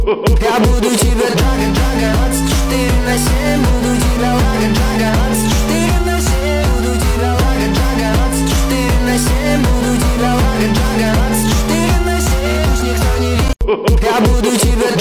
Я буду тебя драга, 24/7. Буду тебя драга, 24/7. Буду тебя драга, 24/7. Буду тебя драга, 24/7. Пусть никто не видит. Я буду тебя